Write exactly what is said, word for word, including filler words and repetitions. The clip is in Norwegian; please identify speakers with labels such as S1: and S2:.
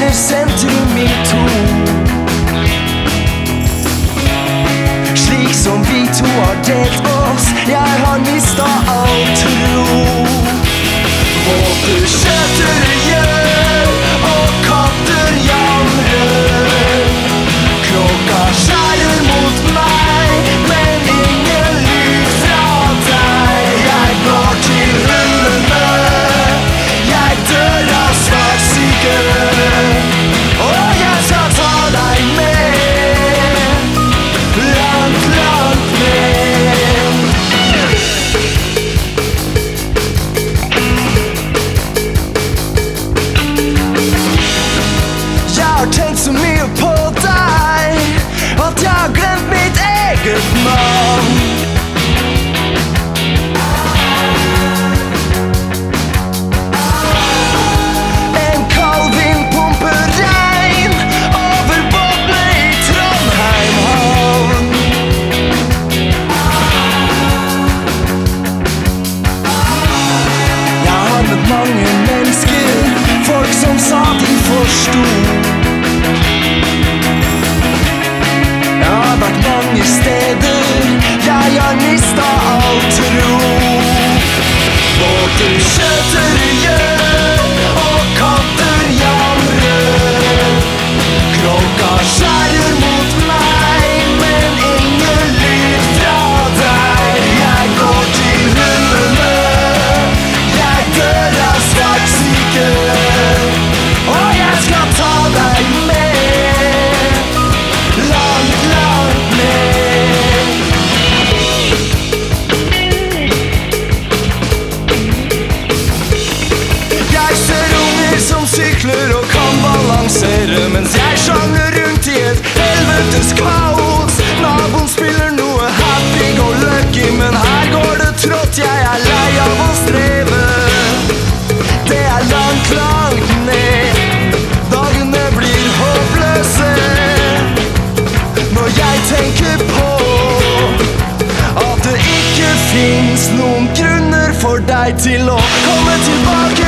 S1: under sentrum i to. Slik som vi to har delt oss, jeg har mistet all tro. Våte skjøter gjør, og katter jamrer. Klokka skjærer mot meg, men ingen lyd fra deg. Jeg går til hundene, jeg dør av svartsyke, og jeg skal ta deg med, langt, langt med. Jeg har tenkt så mye på deg at jeg har glemt mitt eget navn. En kald vind pumper regn over båtene i Trondheim havn. Jeg har møtt mange mennesker, folk som sa de forstod. Jeg har vært mange steder, jeg har mistet all tro. Båter skjøter gjør, og katter jamrer. Klokka skjærer mot meg, men ingen lyd fra deg. Jeg går til hundene, jeg dør av svartsyke, og jeg skal ta deg med, langt, langt med. Jeg ser unger som sykler og kan balansere, mens jeg sjanger rundt i et helvetes kaos. Naboen spiller noe happy go lucky, men her går det trått. Jeg er lei av å streve, det er langt, langt ned. Dagene blir håpløse når jeg tenker på at det ikke finnes noen grunner for deg til å komme tilbake